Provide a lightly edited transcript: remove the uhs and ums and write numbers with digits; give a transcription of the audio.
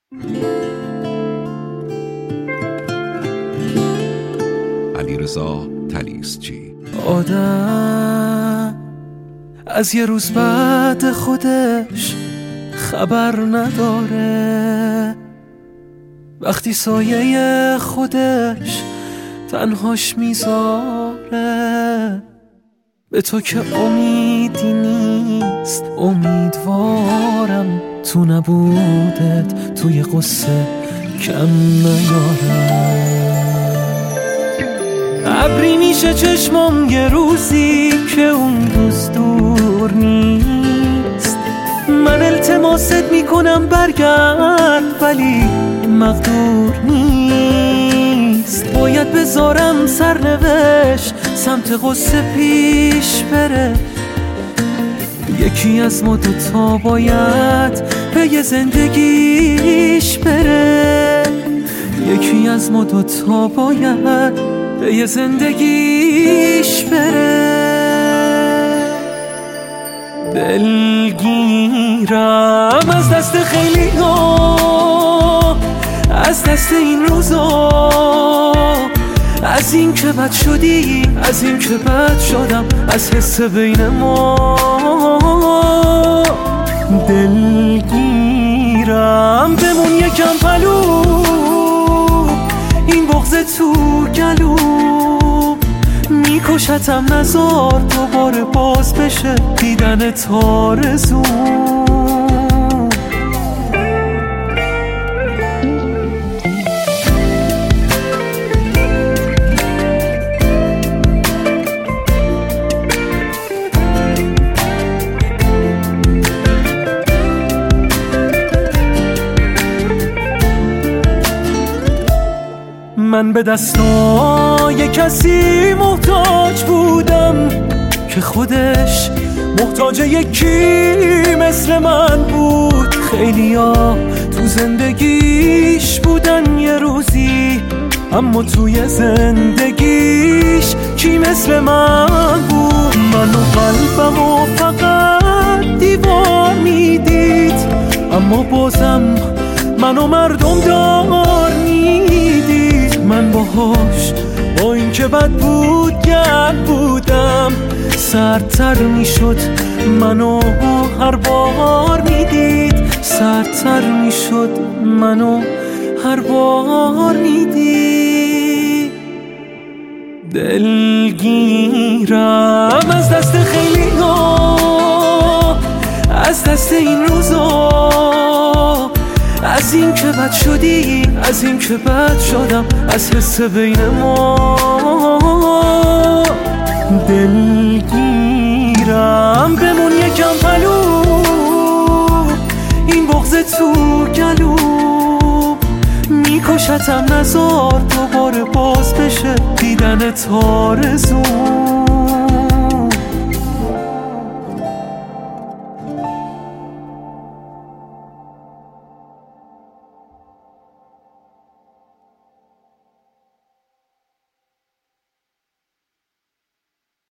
علیرضا طلیسچی. آدم از یه روز بعد خودش خبر نداره، وقتی سایه خودش تنهاش میذاره. به تو که امیدی نیست، امیدوارم تو نبودت توی قصه کم نیارم. ابری میشه چشمم یه روزی که اون روز دور نیست. من التماست میکنم برگرد ولی مقدور نیست. باید بذارم سرنوشت سمت قصه پیش بره. یکی از ما دوتا باید به یه زندگیش بره. یکی از ما دوتا باید به یه زندگیش بره. دلگیرم از دست خیلی ها، از دست این روزا، از این که بد شدی، از این که بد شدم، از حس بین ما. دلگیرم بمون یکم پلو، این بغض تو گلو میکشتم. نزار دوباره باز بشه دیدن آرزو. من به دستای کسی محتاج بودم که خودش محتاج یکی مثل من بود. خیلیا تو زندگیش بودن یه روزی، اما توی زندگیش کی مثل من بود؟ من و قلبمو فقط دیوار میدید، اما بازم منو مردم دار میدید. من باهاش با این که بد بود گرد بودم، سردتر میشد منو هر بار میدید. سردتر میشد منو هر بار میدید. دلگیرم از دست خیلی ها، از دست این روزا، از این که بد شدی، از این که بد شدم، از حس بین ما. دلگیرم بمون یکم پلو، این بغض تو گلو میکشتم. نزار دوباره باز بشه دیدن آرزو.